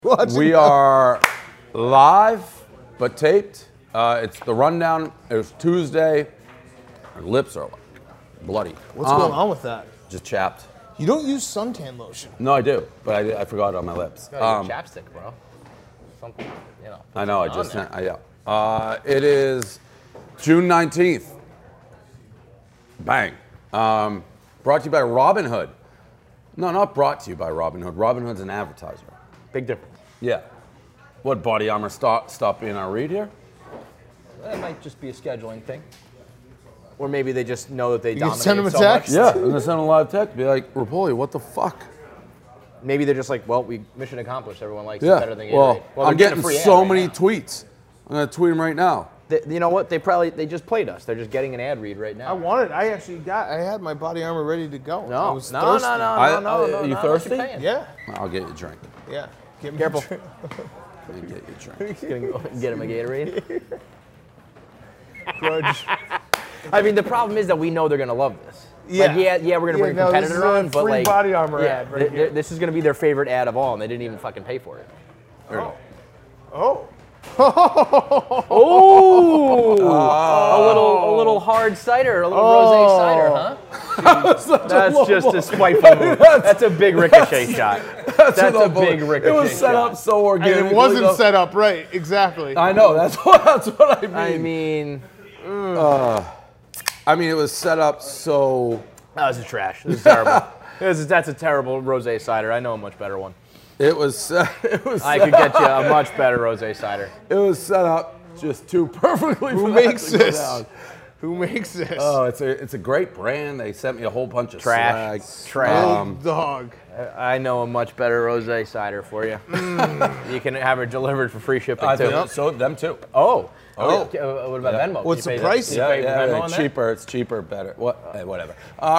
We are live, but taped. It's the rundown. It was Tuesday. Our lips are bloody. What's going on with that? Just chapped. You don't use suntan lotion. No, I do, but I forgot it on my lips. Got chapstick, bro. Something, you know. I know. I just it is June 19th. Bang. Brought to you by Robinhood. No, not brought to you by Robinhood. Robinhood's an advertiser. Big difference. Yeah. What, Body Armor stop being our read here? That might just be a scheduling thing. Or maybe they just know that they can dominate send them a so text? much. Yeah, and they send a live text. Be like, Rapoli, what the fuck? Maybe they're just like, well, we mission accomplished. Everyone likes it Yeah. better than Well, Gatorade. I'm getting free ad so right many now. tweets. I'm gonna tweet them right now. You know what? They just played us. They're just getting an ad read right now. I had my Body Armor ready to go. I No, was no, thirsty. no. You thirsty? Yeah, I'll get you a drink. yeah. Get me Careful. Let me get you a drink. He's gonna go get him a Gatorade. Grudge. I mean, the problem is that we know they're gonna love this. Yeah. Like, yeah, we're gonna bring a no, this competitor is a on, but free like, Body Armor yeah, ad right here. this is gonna be their favorite ad of all, and they didn't even fucking pay for it. Oh. Oh, a little hard cider, a little rosé cider, huh? That's just a spiteful move. That's a big ricochet shot. That's a big ricochet It was set shot. up so organic. And it wasn't set up right. Exactly. I know. That's what I mean. I mean, It was set up so. that was a trash. This is terrible. That's a terrible rosé cider. I know a much better one. It was. I could get you a much better rosé cider. It was set up just too perfectly. Who for that makes to go this? down. Who makes this? Oh, it's a great brand. They sent me a whole bunch of Trash. swag. Trash. Old dog. I know a much better rosé cider for you. You can have it delivered for free shipping I too. think so. Them too. Oh. Oh. Okay, what about Venmo? What's You the pay price? you Yeah, pay Venmo on that? cheaper. It's cheaper, better. Whatever.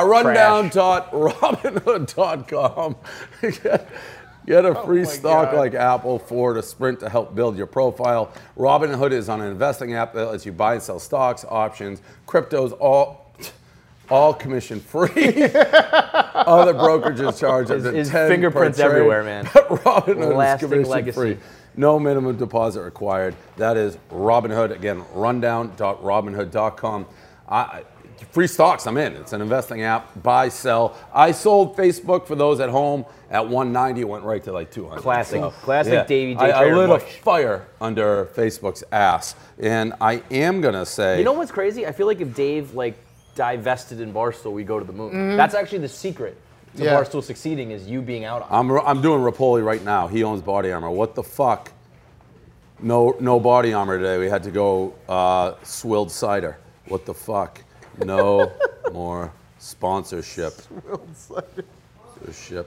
Rundown.robinhood.com. Get a free stock God. like Apple, Ford, or Sprint to help build your profile. Robinhood is an investing app that lets you buy and sell stocks, options, cryptos, all commission free. Other brokerages charge up to His 10 fingerprints per trade. everywhere, man. Robinhood is Lasting commission legacy. free. No minimum deposit required. That is Robinhood. Again, rundown.robinhood.com. Free stocks, I'm in. It's an investing app. Buy, sell. I sold Facebook for those at home at 190. It went right to like 200. Classic Davey J. I Trader lit a Bush. fire under Facebook's ass. And I am going to say... You know what's crazy? I feel like if Dave divested in Barstool, we go to the moon. Mm-hmm. That's actually the secret to Yeah. Barstool succeeding is you being out on it. I'm doing Rapoli right now. He owns Body Armor. What the fuck? No Body Armor today. We had to go swilled cider. What the fuck? No more sponsorship. Swilled cider. Sponsorship.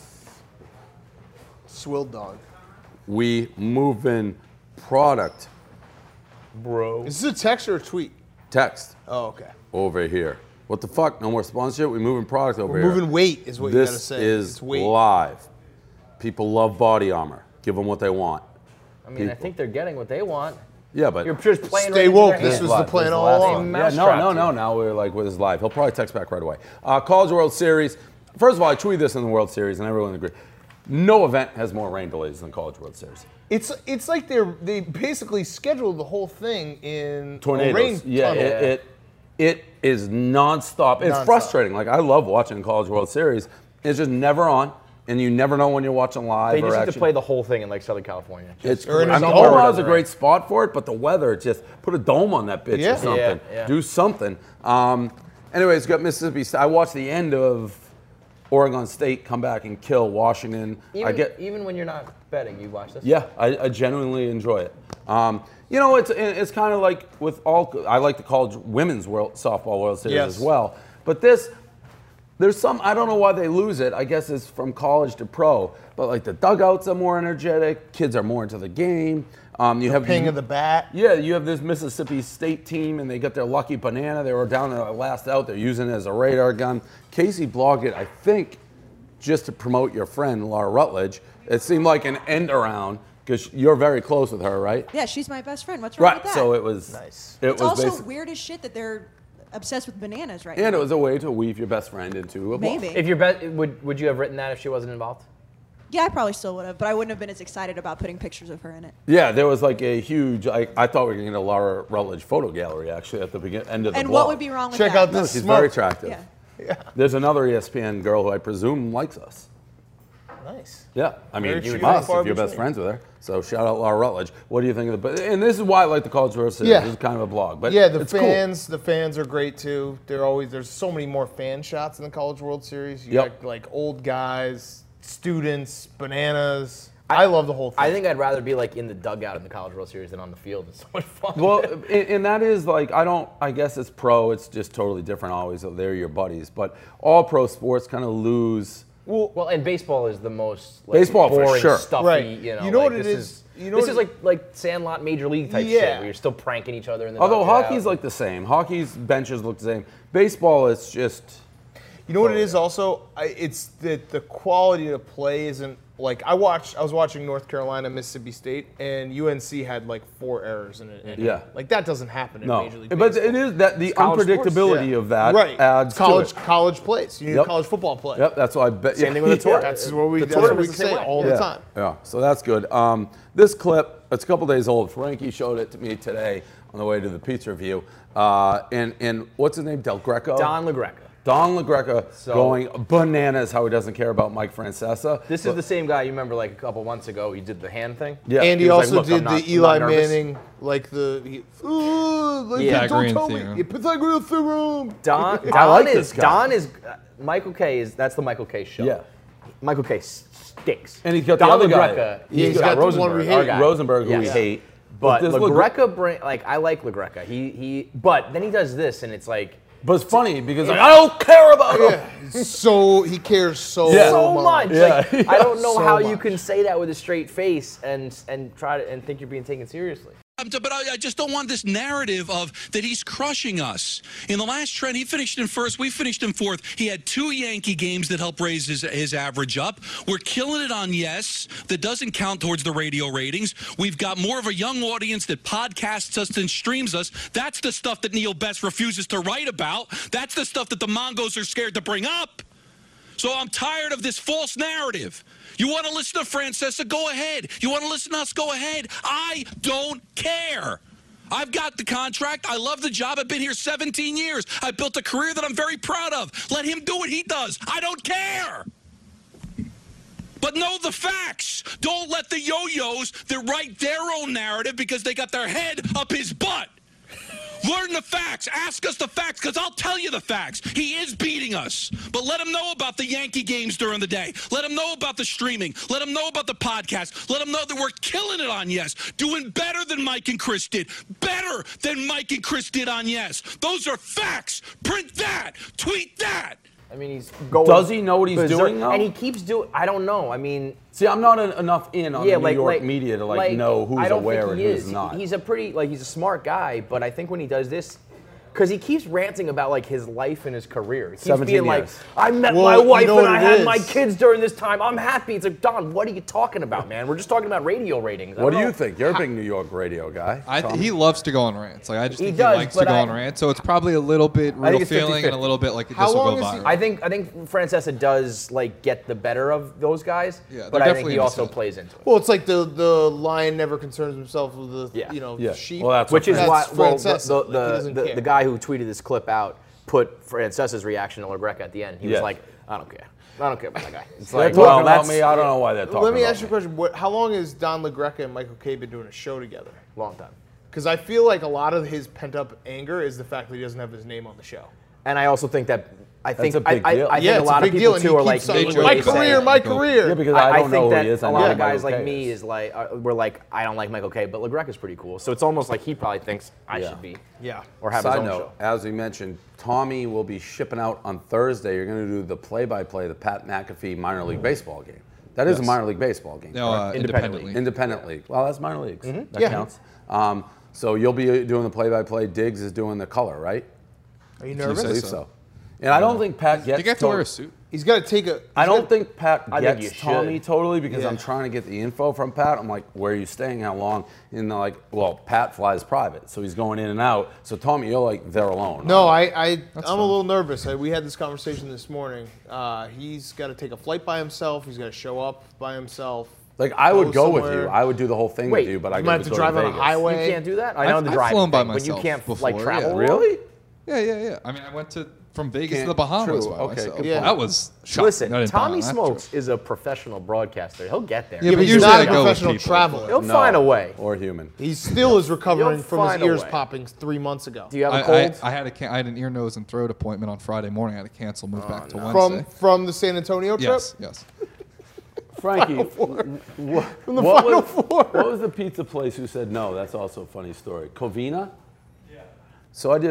Swilled dog. We moving product. Bro. Is this a text or a tweet? Text Oh, okay. over here. What the fuck? No more sponsorship. We moving product over We're here. moving weight is what you gotta This say. is It's weight. live. People love Body Armor. Give them what they want. I mean, I think they're getting what they want. Yeah, but You're just playing Stay right woke. into their This hand. was the plan all along. Mouse Yeah, trapped no. you. Now we're like with his live. He'll probably text back right away. College World Series. First of all, I tweeted this in the World Series, and everyone agreed. No event has more rain delays than College World Series. It's like they basically scheduled the whole thing in Tornadoes. a rain Yeah, tunnel. it is nonstop. It's Nonstop. frustrating. Like I love watching College World Series. It's just never on, and you never know when you're watching live. They or just have to actually- play the whole thing in Southern California. It's Or in I mean, somewhere Omaha's a in the great spot for it, but the weather, just put a dome on that bitch Yeah. or something. Yeah. Do something. Anyways, got Mississippi State. I watched the end of Oregon State come back and kill Washington. Even when you're not betting, you watch this? Yeah, I genuinely enjoy it. It's kind of like with all. I like the college women's softball World Series Yes. as well. But there's some. I don't know why they lose it. I guess it's from college to pro. But like the dugouts are more energetic. Kids are more into the game. You have Ping of the bat. Yeah, you have this Mississippi State team, and they got their lucky banana. They were down there last out. They're using it as a radar gun. Casey blogged it, I think, just to promote your friend, Laura Rutledge. It seemed like an end around, because you're very close with her, right? Yeah, she's my best friend. What's wrong with Right, that? so it was Nice. It it's was also basically, weird as shit that they're obsessed with bananas right and now. it was a way to weave your best friend into a ball. Maybe. If your bet, would you have written that if she wasn't involved? Yeah, I probably still would have, but I wouldn't have been as excited about putting pictures of her in it. Yeah, there was like a huge. I thought we were going to get a Laura Rutledge photo gallery actually at the end of the And blog. what would be wrong with Check that? out No, this she's smoke. very attractive. Yeah. There's another ESPN girl who I presume likes us. Nice. Yeah, I mean, Very you few must and far if you're best between. friends with her. So shout out Laura Rutledge. What do you think of the? And this is why I like the College World Series. Yeah. This is kind of a blog, but Yeah, the it's cool. fans are great too. There's so many more fan shots in the College World Series. You Yep. got like old guys, students, bananas. I love the whole thing. I think I'd rather be like in the dugout in the College World Series than on the field. It's so much fun. Well, and that is like I guess it's pro. It's just totally different always. So they're your buddies, but all pro sports kind of lose. Well, and baseball is the most like, Baseball for boring, sure. stuffy. Right. You know, You know like, what it this is? You know this what is like Sandlot Major League type shit Yeah. where you're still pranking each other in the Although dugout. hockey's like the same. Hockey's benches look the same. Baseball, it's just. You know what it is also? It's that the quality of the play isn't like I was watching North Carolina, Mississippi State, and UNC had like 4 errors in it. Yeah. Like that doesn't happen in No, Major League but Baseball. it is that the college sports. unpredictability of that right. adds college to it. college plays. You need Yep. college football play. Yep, that's what I bet. Same thing with the tour. That's what we tournament is the say same way. all Yeah. the time. Yeah, so that's good. This clip, it's a couple days old. Frankie showed it to me today on the way to the pizza review. And what's his name? Del Greco? Don LaGreca. Don LaGreca going bananas how he doesn't care about Mike Francesa. This is the same guy you remember like a couple months ago. He did the hand thing. Yeah. And he He was also like, "Look, did I'm the not Eli nervous." Manning, like like Yeah. don't Pythagorean tell me, theorem. yeah, Pythagorean theorem. Don like is this guy. Don is Michael K is that's the Michael K show. Yeah. Michael K stinks. And he's got Don the other guy. LaGreca. He's got the one we Rosenberg, hate. our guy. Rosenberg, who we Yes. hate. But this LaGreca, I like LaGreca. But then he does this, and it's like But it's funny because like, I don't care about him. Yeah, so he cares so Yeah. so much. Yeah. Like, I don't know So how you much. can say that with a straight face and try to and think you're being taken seriously. But I just don't want this narrative of that he's crushing us. In the last trend, he finished in first. We finished in fourth. He had 2 Yankee games that helped raise his average up. We're killing it on Yes. That doesn't count towards the radio ratings. We've got more of a young audience that podcasts us and streams us. That's the stuff that Neil Best refuses to write about. That's the stuff that the Mongos are scared to bring up. So I'm tired of this false narrative. You want to listen to Francesa? Go ahead. You want to listen to us? Go ahead. I don't care. I've got the contract. I love the job. I've been here 17 years. I built a career that I'm very proud of. Let him do what he does. I don't care. But know the facts. Don't let the yo-yos that write their own narrative because they got their head up his butt. Learn the facts. Ask us the facts, because I'll tell you the facts. He is beating us. But let him know about the Yankee games during the day. Let him know about the streaming. Let him know about the podcast. Let him know that we're killing it on Yes. Doing better than Mike and Chris did. Better than Mike and Chris did on Yes. Those are facts. Print that. Tweet that. I mean, he's going. Does he know what he's berserk, doing, though? And he keeps doing. I don't know. I mean, See, I'm not enough in on the New York media to know who's I don't aware think and he who's is. not. He's a pretty he's a smart guy, but I think when he does this, because he keeps ranting about like his life and his career. He keeps 17 being like, years. I met Well, my you wife know and what I it had is. my kids during this time. I'm happy. It's like, Don, what are you talking about, man? We're just talking about radio ratings. I What don't do know. you think? You're a big New York radio guy. He loves to go on rants. Like I just He think does, he likes to but go on rants. So it's probably a little bit think real it's feeling and a 50-50. little bit like this How will long go is he- viral. I think Francesa does like get the better of those guys, Yeah, but they're I think definitely he in the also set. plays into it. Well, it's like the lion never concerns himself with the Yeah. sheep. Well, that's Which is That's why Francesa. well, Like, he doesn't care. the guy who tweeted this clip out put Francesa's reaction to LaGreca at the end. He Yeah. was like, I don't care. I don't care about that guy. It's They're like, talking well, about that's me. I don't know why they're talking Let me about ask you a question. How long has Don LaGreca and Michael Kay been doing a show together? a long time. Because I feel like a lot of his pent-up anger is the fact that he doesn't have his name on the show. And I also think that I think a big deal. I Yeah, think a it's a lot of big deal, people and too he are like keeps saying, They my joke career, saying- my career. Yeah, because I don't know think who that he is. I a know lot who of guys Michael like Kay me is like we're like I don't like Michael K, but LaGreca's pretty cool. So it's almost like he probably thinks I Yeah. should be Yeah. or have his Side own note, show. as we mentioned, Tommy will be shipping out on Thursday. You're going to do the play-by-play of the Pat McAfee minor league baseball game. That is a minor league baseball game. No, correct? independently. Independent league. Well, that's minor leagues. That Yeah. counts. So you'll be doing the play-by-play. Diggs is doing the color, right? Are you you nervous? say I believe so. so. And I don't think Pat gets. Do you have to wear a suit? He's got to take a. I don't think Pat I think you gets Tommy should. totally because Yeah. I'm trying to get the info from Pat. I'm like, where are you staying? How long? And they're like, well, Pat flies private, so he's going in and out. So Tommy, you're like there alone. No, I'm fine. a little nervous. We had this conversation this morning. He's got to take a flight by himself. He's got to show up by himself. Like I would go with somewhere. you. I would do the whole thing Wait, with you, but I You might have could to go drive on a Vegas. highway. You can't do that? I know the I've driving flown by thing, but you myself can't before, like travel. yeah. Really? Yeah. I mean, I went from Vegas Can't- to the Bahamas true, by okay, myself. good point. That was shocking. I Listen, didn't plan Tommy on that Smokes trip. is a professional broadcaster. He'll get there. Yeah, Yeah, but he's usually not I a go with professional people. traveler. He'll No, find a way. Or human. He still is recovering You'll from his find a ears way. popping 3 months ago. Do you have a cold? I had an ear, nose, and throat appointment on Friday morning. I had to cancel, move back to From Wednesday. the San Antonio trip? Yes. Frankie, From the what Final was, Four. what was the pizza place who said no? That's also a funny story. Covina? Yeah. So I did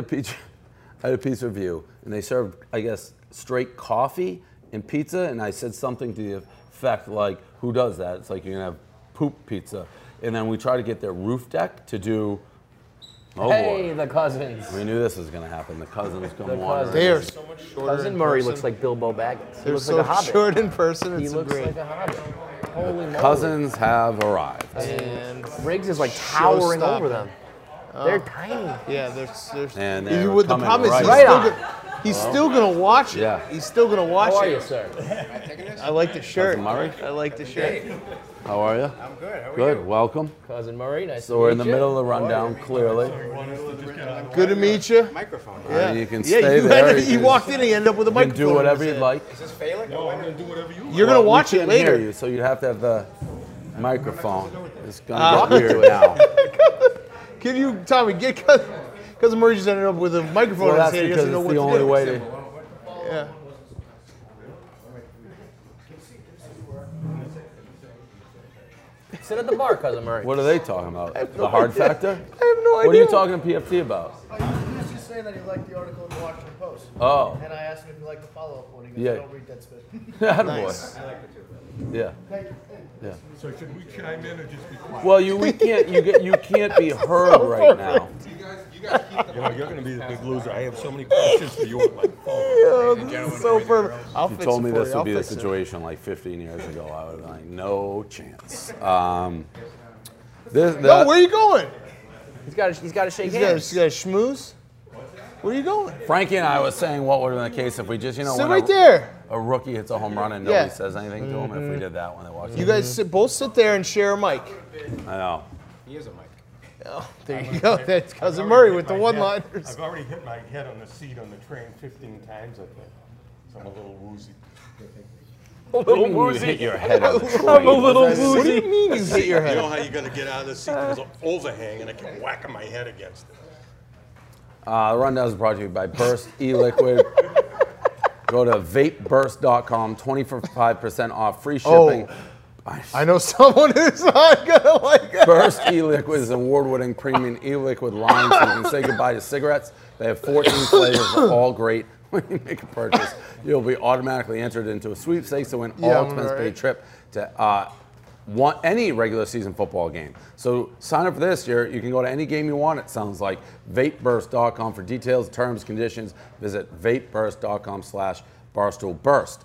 a pizza review, and they served, I guess, straight coffee and pizza, and I said something to the effect like, who does that? It's like you're going to have poop pizza. And then we tried to get their roof deck to do, oh Hey, boy. the cousins. We knew this was going to happen. The cousins come The wandering. cousins. They are so much shorter. Cousin in Murray person. looks like Bilbo Baggins. He They're looks so like a hobbit. short in person. He It's looks great. like a hobbit. Holy moly. Cousins have arrived. And Riggs is like towering Showstopper. over them. They're tiny. yeah, there's. And they you were would- the coming problem is right he's on. he's still gonna watch it. Yeah. He's still gonna watch How are it. you, sir? I like the shirt. Cousin Murray? I like the shirt. How are you? I'm good. How are you? Good. Welcome. Cousin Murray, nice So to we're meet in the you. middle of the rundown, clearly. Good to meet you. Microphone. Yeah. You can Yeah, stay you there. had, he walked in and he ended up with a You can microphone. do whatever in you'd his like. Is this failing? No, I'm going to do whatever you want. You're gonna Well, watch we it can't later. hear you, so you have to have the microphone. It's gonna get weird now. Can you, Tommy, get Cousin Murray just ended up with a microphone Well, in his that's hand. He because doesn't know it's what the to only do. way to. Yeah. Sit at the bar, Cousin Murray. What are they talking about? The hard factor? I have no idea. What are you talking to PFT about? He was just saying that he liked the article in the Washington Post. Oh, And I asked him if he liked the follow-up one. He goes, Yeah. I don't read Deadspin. attaboy. Yeah. So should we chime in or just be quiet? Well, you can't be heard right now. You're going to be the big loser. I have so many questions for you on my phone. Oh, this is so perfect. I'll You fix told it me for this you. would I'll be the fix it. situation like 15 years ago. I would have been like, no chance. No, where are you going? He's got to shake He's hands. got a schmooze. Where are you going? Frankie and I was saying what would have been the case if we just, Sit when right there. a rookie hits a home run and nobody Yeah. says anything to him. If we did that when they walked in. You guys both sit there and share a mic. I know. He is a mic. Oh, there you go. That's Cousin Murray with the one-liners. I've already hit my head on the seat on the train 15 times, I think. So I'm a little woozy. What do you mean you hit your head on the train? I'm a little woozy. What do you mean you hit your You head? know how you're going to get out of the seat? There's an overhang and I kept whacking my head against it. The rundown is brought to you by Burst e-liquid. Go to vapeburst.com, 25% off, free shipping. I know someone who's not gonna like that. Burst e-liquid is an award-winning premium e-liquid line, so you can say goodbye to cigarettes. They have 14 flavors, all great. When you make a purchase, you'll be automatically entered into a sweepstakes to win Yeah, all I'm expense right. paid trip to any regular season football game. So sign up for this year. You can go to any game you want, it sounds like. Vapeburst.com for details, terms, conditions. Visit vapeburst.com/barstoolburst.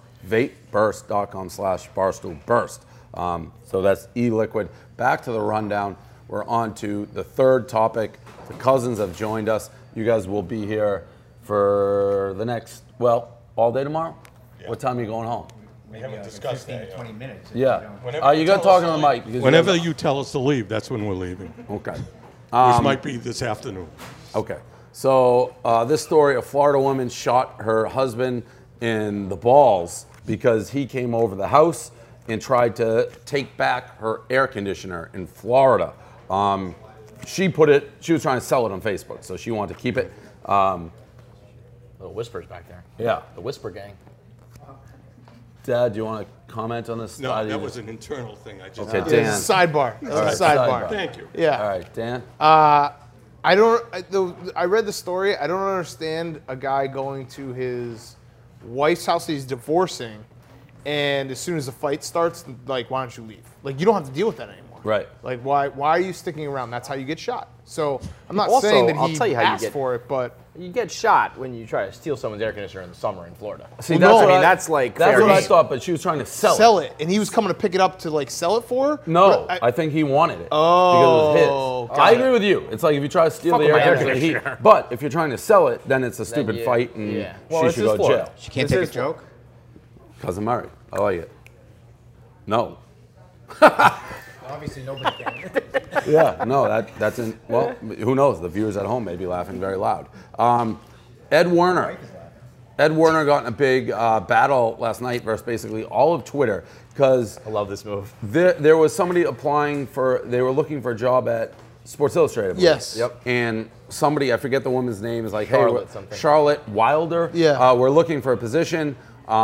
Vapeburst.com/barstoolburst. So that's e-liquid. Back to the rundown. We're on to the third topic. The cousins have joined us. You guys will be here for the next, all day tomorrow? Yeah. What time are you going home? We haven't discussed that yet. 20 minutes. Yeah. Whenever You you got to tell talk us on the mic. because Whenever guys- you tell us to leave, that's when we're leaving, Okay. which might be this afternoon. Okay. So this story, a Florida woman shot her husband in the balls because he came over the house and tried to take back her air conditioner in Florida. She was trying to sell it on Facebook, so she wanted to keep it. Little whispers back there. Yeah. The Whisper Gang. Dad, do you want to comment on this? No, that was an internal thing. I just Okay, Yeah, Dan. it's a sidebar. It's right, a sidebar. sidebar. Thank you. Yeah. All right, Dan. I read the story. I don't understand a guy going to his wife's house that he's divorcing, and as soon as the fight starts, like, why don't you leave? Like, you don't have to deal with that anymore. Right. Like, why are you sticking around? That's how you get shot. So I'm not Also, saying that I'll he tell you how you asked get- for it, but You get shot when you try to steal someone's air conditioner in the summer in Florida. See, Well, that's no, what that's like that's fair what I game. thought, but she was trying to sell, sell it. And he was coming to pick it up to like sell it for her? No, But I think he wanted it Oh, because it was his. got I it. agree with you. It's like if you try to steal Fuck the with air my air conditioner, conditioner. but if you're trying to sell it, then it's a stupid yeah, fight and yeah. Well, she this should is go to Florida. jail. She can't This take a is joke. Cousin Murray, I like it. No. Obviously, nobody can. Yeah, no, that's in. Well, who knows? The viewers at home may be laughing very loud. Ed Werner. Ed Werner got in a big battle last night versus basically all of Twitter because I love this move. there was somebody applying for. They were looking for a job at Sports Illustrated. I believe. Yes. Yep. And somebody, I forget the woman's name, is like, Charlotte hey, something. Charlotte Wilder. Yeah. We're looking for a position.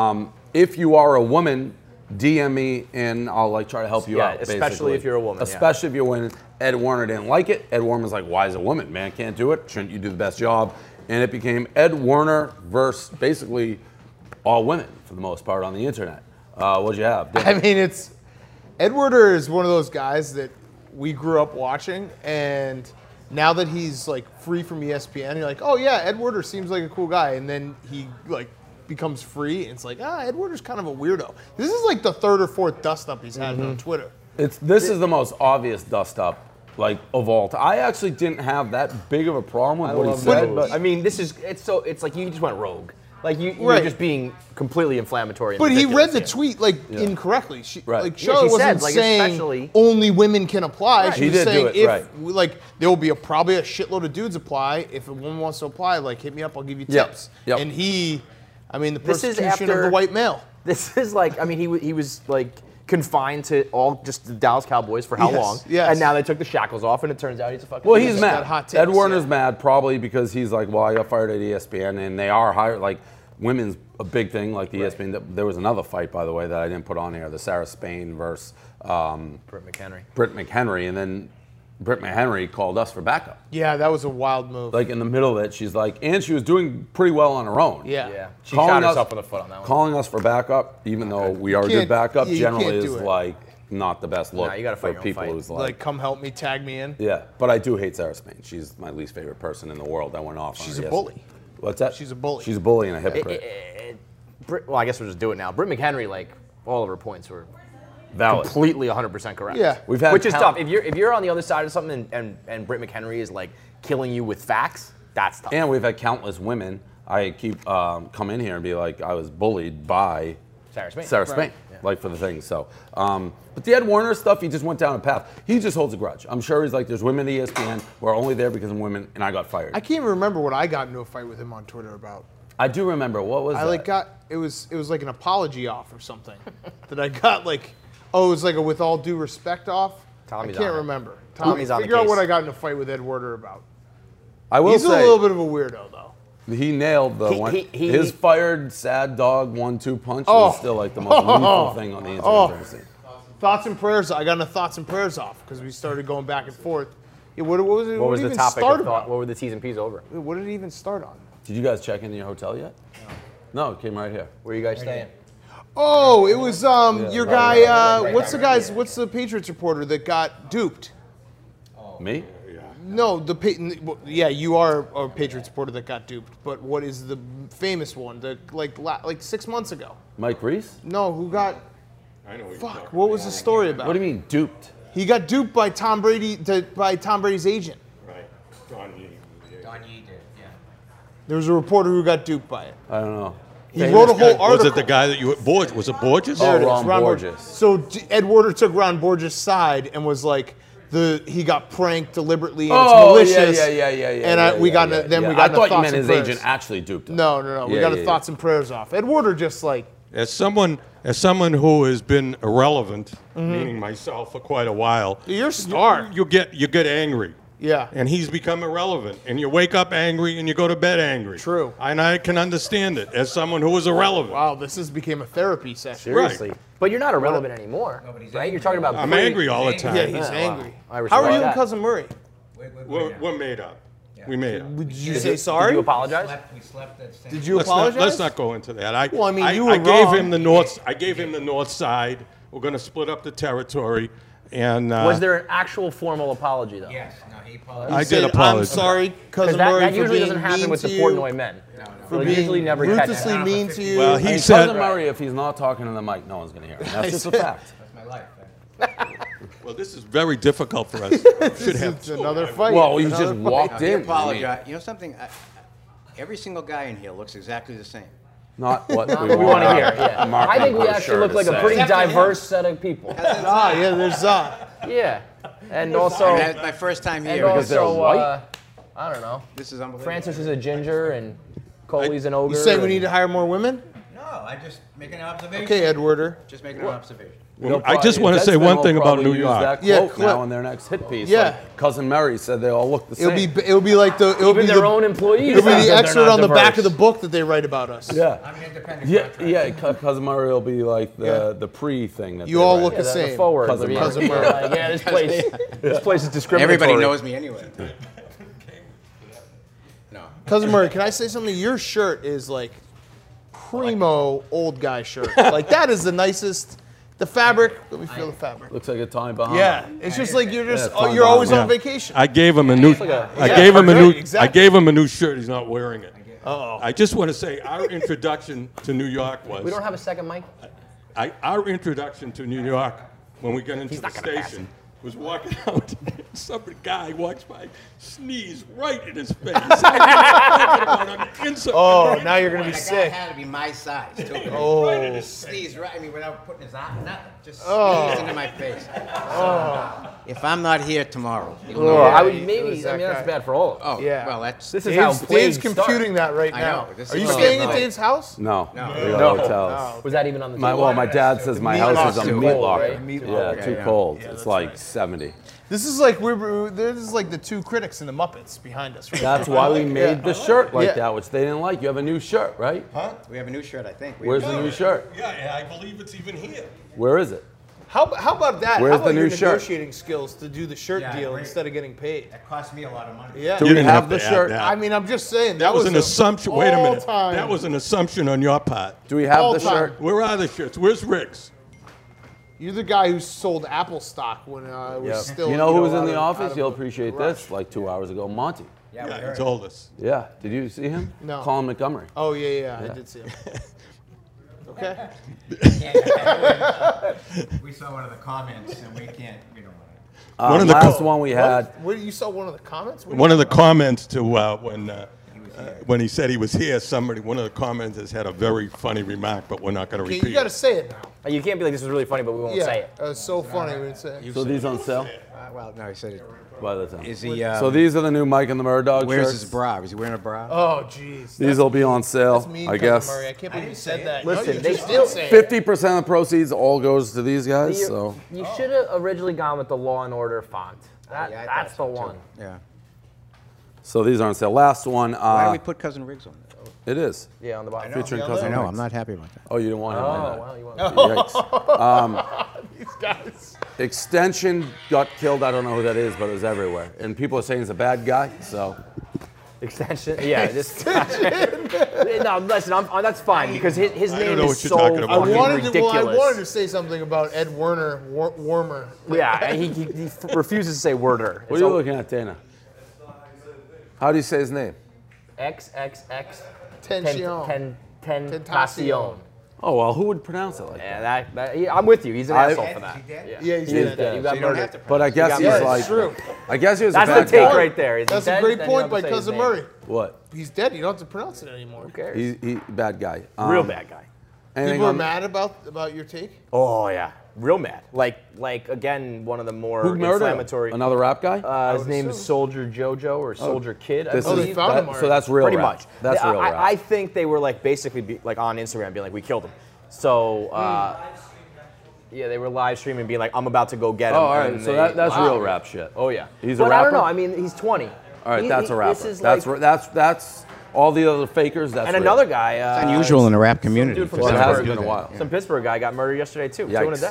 If you are a woman, DM me and I'll like try to help you Yeah, out. especially basically. if you're a woman, yeah. Especially if you're a woman. Ed Werner didn't like it. Ed Werner was like, why is a woman? Man can't do it. Shouldn't you do the best job? And it became Ed Werner versus basically all women for the most part on the internet. What'd you have? I mean, it's Ed Werder is one of those guys that we grew up watching, and now that he's like free from ESPN, you're like, oh yeah, Ed Werder seems like a cool guy, and then he like becomes free, and it's like, Ed Werder's kind of a weirdo. This is like the third or fourth dust up he's had on Twitter. This is the most obvious dust up like of all time. I actually didn't have that big of a problem with what he said, but I mean, it's like you just went rogue. Like you're Right. just being completely inflammatory. And But he ridiculous read the here. tweet like incorrectly. Right. Like Yeah, Charlotte she said, wasn't like, saying especially- only women can apply. She He was did do saying it, if right. like there will be probably a shitload of dudes apply. If a woman wants to apply, like hit me up, I'll give you Yep. tips. Yep. And he, I mean, the This is persecution of after- the white male. This is like, I mean, he was like confined to all just the Dallas Cowboys for how Yes, long? yes. And now they took the shackles off, and it turns out he's a fucking. well, idiot. he's got mad. hot Ed takes, Werner's yeah. mad probably because he's like, well, I got fired at ESPN, and they are hired like women's a big thing like the ESPN. There was another fight, by the way, that I didn't put on here: the Sarah Spain versus Britt McHenry. Britt McHenry, and then Britt McHenry called us for backup. Yeah, that was a wild move. Like in the middle of it, she's like, and she was doing pretty well on her own. yeah. Yeah, she Calling shot us- herself in the foot on that one. Calling us for backup, even though we are can't- good backup, yeah, you generally can't is do it. like not the best look Nah, you gotta fight for your own people fight. who's Like, come help me, tag me in. yeah. But I do hate Sarah Spain. She's my least favorite person in the world. I went off on She's her a yesterday. bully. What's that? She's a bully. She's a bully and a hypocrite. Well, I guess we'll just do it now. Britt McHenry, like all of her points were Valid. completely 100% correct. Yeah. We've had which is count- tough. If you're on the other side of something and Britt McHenry is like killing you with facts, that's tough. And we've had countless women. I keep come in here and be like, I was bullied by Sarah Spain. Sarah Spain, like for the thing. So, but the Ed Werner stuff, he just went down a path. He just holds a grudge. I'm sure he's like, there's women at ESPN who are only there because I'm women, and I got fired. I can't even remember what I got into a fight with him on Twitter about. I do remember what was I that? like got it was like an apology off or something that I got like it was like a with all due respect off. Tommy's I can't on it. remember. Tommy's on the figure out case. what I got in a fight with Ed Werder about. I will He's a say little bit of a weirdo though. he nailed the one. His fired sad dog 1-2 punch Oh. was still like the most lethal thing on the internet I've ever seen. Thoughts and prayers. I got into thoughts and prayers off because we started going back and forth. Yeah, what was it? what was did it the even topic start of thought? about? What were the T's and P's over? What did it even start on? Did you guys check into your hotel yet? No, it came right here. Where are you guys staying? Oh, it was your right, guy. right, What's the guy's? What's the Patriots reporter that got duped? Me? No, yeah, you are a Patriots reporter that got duped. But what is the famous one? That like 6 months ago? Mike Reese? No, who got? I know what you're Fuck. talking What was the story about? What do you mean duped? He got duped by Tom Brady. By Tom Brady's agent. Right. Don Yee. There was a reporter who got duped by it. I don't know. He wrote a whole article. Was it the guy that you was it Borges? Oh, There it is, Ron Borges. So Ed Werder took Ron Borges' side and was like, he got pranked deliberately and Oh, it's malicious. yeah. And we got into I thought you thoughts meant and his prayers. agent actually duped him. No. We Yeah, got yeah, thoughts and prayers off. Ed Werder just like, As someone who has been irrelevant, meaning myself, for quite a while, you're a star. you get angry. Yeah. And he's become irrelevant. And you wake up angry and you go to bed angry. True. And I can understand it as someone who was irrelevant. Wow, this became a therapy session. Seriously. But you're not irrelevant anymore, right? You're talking about. I'm angry all the time. Yeah, he's Yeah, wow. angry. I How respect are you and that. Cousin Murray? We're made up. We made up. Did you Did say you sorry? apologize? We slept at St. Did you Let's apologize? not go into that. Well, I mean, you I were gave wrong. him the north. I gave him the north side. We're going to split up the territory, And Was there an actual formal apology though? Yes. No, he apologized. I Said, did apologize. I'm sorry, Because Cousin Murray, that for usually being doesn't happen mean with to the you, Portnoy men. for They being usually never catch ruthlessly that. mean to you. Well, I he mean, said. Cousin Murray, if he's not talking to the mic, no one's going to hear him. That's just a fact. That's my life. Well, this is very difficult for us. Should have It's another fight. Well, you Another just fight. walked He in. apologized. You know something? Every single guy in here looks exactly the same. Not what We want to hear. Yeah. Mark I think we Marquardt actually sure look to like a say. pretty Except for him. diverse set of people. Yeah, there's Yeah, and I also, mean, that's my first time and here. Because they're also, white? I don't know. This is unbelievable. Francis is a ginger, and Coley's an ogre. You say we and- need to hire more women? No, I just make an observation. Okay, Edwarder. Just making an observation. I just want to say one thing about New York. That Yeah, quote clip. now in their next hit piece. Yeah. Like Cousin Mary said they all look the same. It'll be like the it'll Even be their the, own employees. it'll be think the they're excerpt not on the back of diverse. the book that they write about us. Yeah. I'm an independent Yeah, contractor. yeah. Cousin Murray will be like the pre thing. That You they all write. look Yeah, the the same. forward. Cousin yeah, Murray. like, yeah, this place is discriminatory. Everybody knows me anyway. No. Cousin Murray, can I say something? Your shirt is like primo old guy shirt. Like that is the nicest. The fabric. Let me feel the fabric. Looks like a Tommy Bahama. Yeah, it's just like you're just Yeah, you're always yeah. on vacation. I gave him a new. Yeah, I gave him a new. right, exactly. I gave him a new shirt. He's not wearing it. Uh-oh. I just want to say our introduction to New York was. We don't have a second mic. Our introduction to New York when we got into the not gonna pass station was walking out. Some guy walks by, sneezed right in his face. Oh, now you're gonna be The guy sick. had to be my size, too. Oh. Sneeze right, I mean, without putting his arm, nothing. Just Oh. sneeze into my face. If I'm not here tomorrow, you'll Oh, know. I would it maybe. was I mean, that that's guy. bad for all of us. Oh, Yeah. well, that's... This is how Dave's plagues computing that right I now. know. This Are is you what staying I'm at like. Dave's house? No. No. We got No. hotels. Was that even on the My, table? well, my dad says my house is a locker's too meat cold, locker. right? Meat Yeah, locker. too Yeah, yeah. cold. Yeah, it's that's like right. 70. This is like this is like the two critics in the Muppets behind us. Right? That's why we made the shirt like Yeah. that, which they didn't like. You have a new shirt, right? Huh? We have a new shirt, I think. Where's the new shirt? Yeah, and I believe it's even here. Where is it? How about that? Where's how about the new your shirt? negotiating skills to do the shirt Yeah, deal great. instead of getting paid? That cost me a lot of money. Yeah. Do You we didn't have have the to add shirt? that. I mean, I'm just saying That was an a assumption. Wait a minute. all-time- That was an assumption on your part. Do we have All the time. shirt? Where are the shirts? Where's Rick's? You're the guy who sold Apple stock when it was Yeah. still. You know who was in out the of- office? out You'll of appreciate rush. this. Like 2 hours ago, Monty. Yeah, we Yeah, he heard. told us. Yeah. Did you see him? No. Colin Montgomery. Oh yeah, I did see him. Okay. We saw one of the comments, and we don't want to. One of the last co- one we had. What you saw one of the comments? What One of the comments to when he said he was here, one of the commenters had a very funny remark, but we're not going to Okay, repeat you got to it. say it now. You can't be like, this is really funny, but we won't Yeah, say it. it's so funny when it's say. So these on sale Well, no, he said it. by the time. Is he? So these are the new Mike and the Murdog Where's shirts. his bra? Is he wearing a bra? Oh jeez. These will be on sale, That's mean, I Cousin guess. Murray. I can't believe you said that. Listen, you they just still- did say it. 50% of the proceeds all goes to these guys. So You should have originally gone with the Law and Order font. That, Yeah, I that's the thought so, too. one. so these are on sale. Last one. Why do we put Cousin Riggs on there? It is Yeah, on the bottom. featuring Yeah, Cousin I know, Riggs. I'm not happy about that. Oh, you didn't want him Oh, on well, you want that. Yikes. These guys. Extension got killed. I don't know who that is, but it was everywhere. And people are saying he's a bad guy. So Extension? Yeah, just. No, listen, that's fine because his I don't name know is what you're so talking about. fucking I wanted ridiculous. to say something about Ed Werner, Warmer. Yeah, and he refuses to say worder. what are you looking at, Dana? How do you say his name? XXX Tension. Tentacion. Oh, well, who would pronounce it like that? Yeah, I'm with you. He's an asshole for that. Yeah, he's He is dead. dead. You got So you don't murdered. have to. But I guess Yeah, he's it's like. true. I guess he was That's a the bad take guy. right there. Is he That's a dead? great Then you point don't by have to say his Cousin name. Murray. What? He's dead. You don't have to pronounce it anymore. Who cares? He bad guy. Real bad guy. Anything People are on- mad about your take. Oh yeah, real mad. Like again, one of the more Who murdered him? inflammatory. Another rap guy? His name is Soldier Jojo or Soldier Kid. I This believe. they found him so already. that's real Pretty rap. much. That's real rap. I think they were like basically like on Instagram being like, we killed him. So yeah, they were live streaming being like, I'm about to go get him. Oh, all right. and So they- that's Wow. real rap shit. Oh yeah. He's a but I don't rapper? know. I mean, he's 20. All right, He- that's he- a rapper. This is That's like, that's all the other fakers. That's and real. another guy. It's unusual in the rap community. dude from for Well, it somebody hasn't to been do a that. while. Some Pittsburgh guy got murdered yesterday too. 2 in a Yikes. day.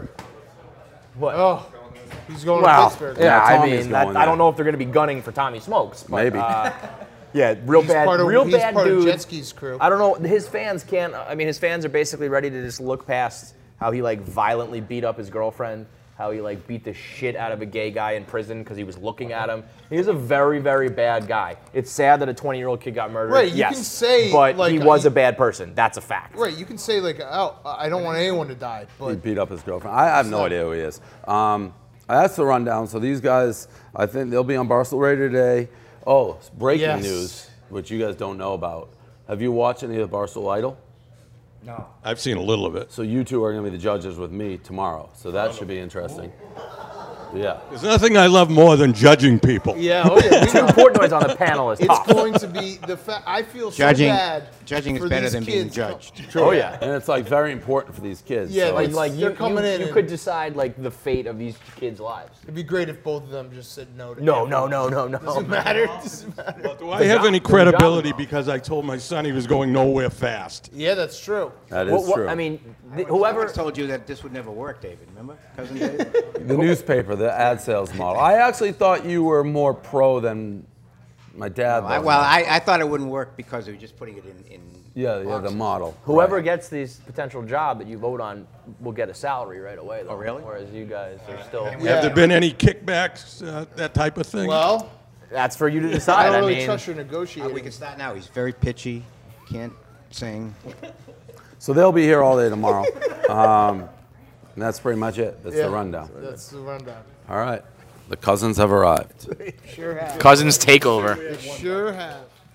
What? Oh, he's going Well, to Pittsburgh. yeah, I Tommy's mean, going I don't there. know if they're going to be gunning for Tommy Smokes. But, Maybe. Yeah, real He's bad, part of, real he's bad part dude. of Jetski's crew. I don't know. His fans can't. I mean, his fans are basically ready to just look past how he like violently beat up his girlfriend. how he like beat the shit out of a gay guy in prison because he was looking at him. He's a very, very bad guy. It's sad that a 20-year-old kid got murdered. Right, you yes, can say, but like, he was a bad person. That's a fact. Right, you can say like, oh, I don't want anyone to die, He but beat up his girlfriend. I have no idea who he is. That's the rundown. So these guys, I think they'll be on Barstool Radio today. Oh, breaking news, which you guys don't know about. Have you watched any of the Barstool Idol? No. I've seen a little of it. So you two are going to be the judges with me tomorrow. So that should be interesting. Yeah. There's nothing I love more than judging people. yeah, oh yeah. Two Portnoys on the panel is It's tough. going to be the fact. I feel Judging, so bad. judging is for better these than being kids. judged. Oh yeah. And it's like very important for these kids. Yeah, so like- it's- Like They're you coming in you and- could decide like the fate of these kids' lives. It'd be great if both of them just said no to No, everything. no. Doesn't matter. Doesn't matter. Do I have any credibility because I told my son he was going nowhere fast? Yeah, that's true. that is true. I mean, I whoever. always told you that this would never work, David. Remember, cousin David? The newspaper, the ad sales model. I actually thought you were more pro than my dad was. I thought it wouldn't work because they were just putting it in Yeah, the boxes. model. Whoever Right. gets these potential job that you vote on will get a salary right away, though. Oh, really? Whereas you guys are still. Yeah. Have there been any kickbacks, that type of thing? Well, That's for you to I decide. don't really mean, trust your negotiating. We can start now. He's very pitchy, can't sing. So they'll be here all day tomorrow. And that's pretty much it. That's Yeah, the rundown. That's the rundown. All right. The cousins have arrived. Sure have. Cousins takeover. Sure have.